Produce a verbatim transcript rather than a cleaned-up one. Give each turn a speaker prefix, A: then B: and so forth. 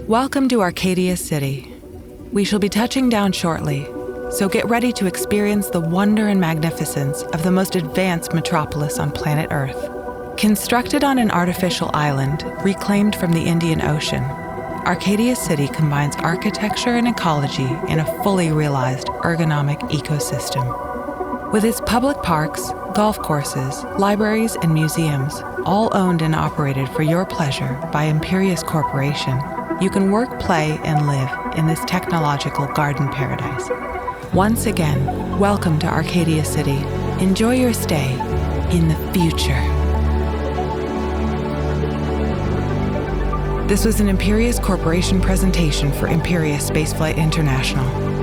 A: Welcome to Arcadia City. We shall be touching down shortly, so get ready to experience the wonder and magnificence of the most advanced metropolis on planet Earth. Constructed on an artificial island reclaimed from the Indian Ocean, Arcadia City combines architecture and ecology in a fully realized ergonomic ecosystem. With its public parks, golf courses, libraries, and museums, all owned and operated for your pleasure by Imperius Corporation, you can work, play, and live in this technological garden paradise. Once again, welcome to Arcadia City. Enjoy your stay in the future. This was an Imperius Corporation presentation for Imperius Spaceflight International.